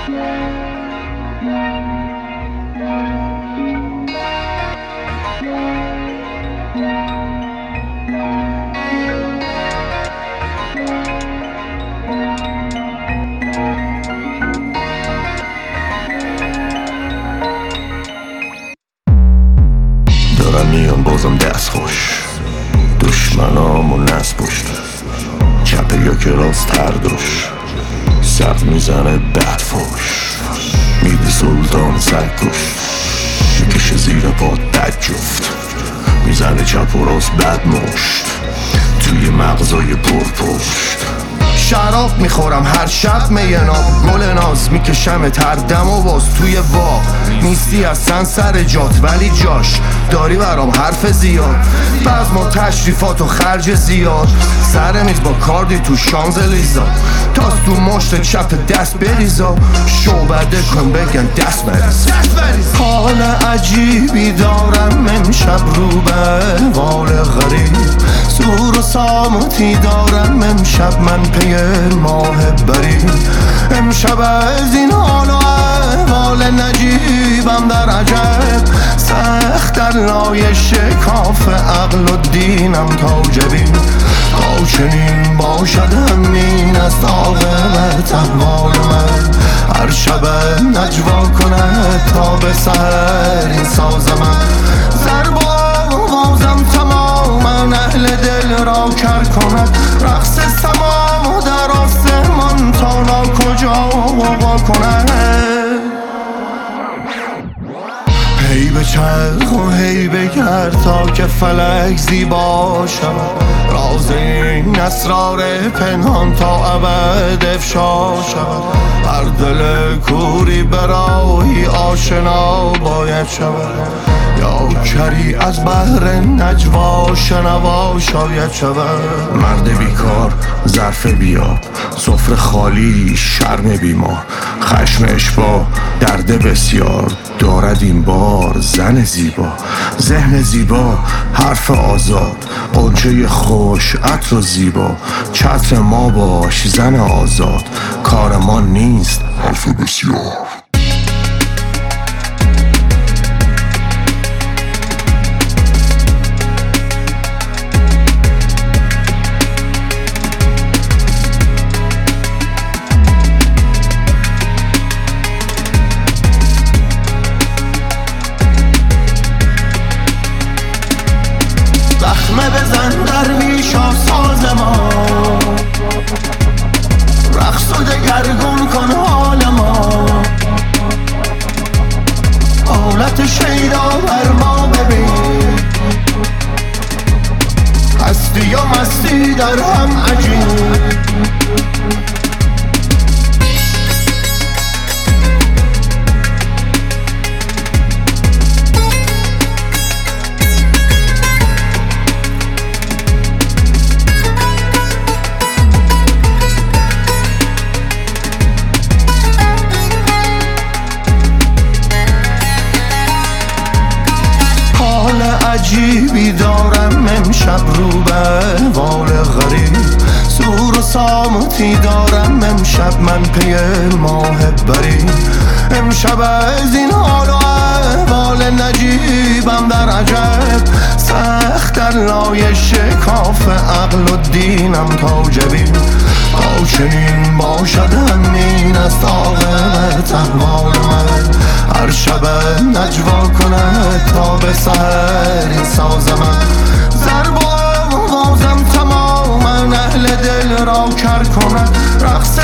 دارم میان بازم دست خوش، دشمنامو نسپشت، چپه یا که راست تر دوش، سقف میزنه بد فوش، میدی سلطان سگوش، میکشه زیر پا دد جفت، میزنه چپ و راست بد مشت، توی مغزای پرپشت. شراب میخورم هر شب میناب، گل ناز میکشم تردم و باز توی وا نیستی اصلا سر جات، ولی جاش داری برام حرف زیاد، بزم و تشریفات و خرج زیاد، سر میز با کاردی تو شانزلیزا، تاز تو مشت چپ دست بریزا، شعبده کن بگن دست بریز. حال عجیبی دارم امشب رو به وال غریب، سور و سامتی دارم امشب من پی ماه بریم، امشب از این حال و احوال نجیبم در عجب، سخت در لای شکاف عقل و دینم تا جبین، تا چنین باشد همین است عاقبت احوال من، هر شب نجوا کند تا به سحر این ساز من، ضرب و آوازم تماما اهل دل را کر کند، رقص سمام و در آسمان تا ناکجا وقا کند، هی به چرخ و هی بگرد تا که فلک زیبا شود، راز این اسرار پنهان تا ابد افشا شود، هر دل کوری براهی آشنا باید شود، یا کری از بحر نجوا شنوا شاید شود. مرد بیکار ظرف بیاب، سفره خالی شرم بیمار، خشمش با درد بسیار، دارد این بار زن زیبا، ذهن زیبا حرف آزاد، قنچه خوش عطر و زیبا، چتر ما باش زن آزاد، کار ما نیست حرف بسیار. زخمه بزن درویشا ساز ما، رقص و دگرگون کن حال ما، حالت شیدا بر ما ببین، هستی و مستی در هم عجیب، عجیبی دارم امشب رو به وال غریب، سور و سامتی دارم امشب من پی ماه بریم، امشب از این حال و احوال نجیبم در عجب، سخت در لای شکاف عقل و دینم تا جبین، تا چنین باشد همین است عاقبت احوال من، هر شب نجوا کند تا به سحر این ساز من، ضرب و آوازم تماما اهل دل را کر کند، رقص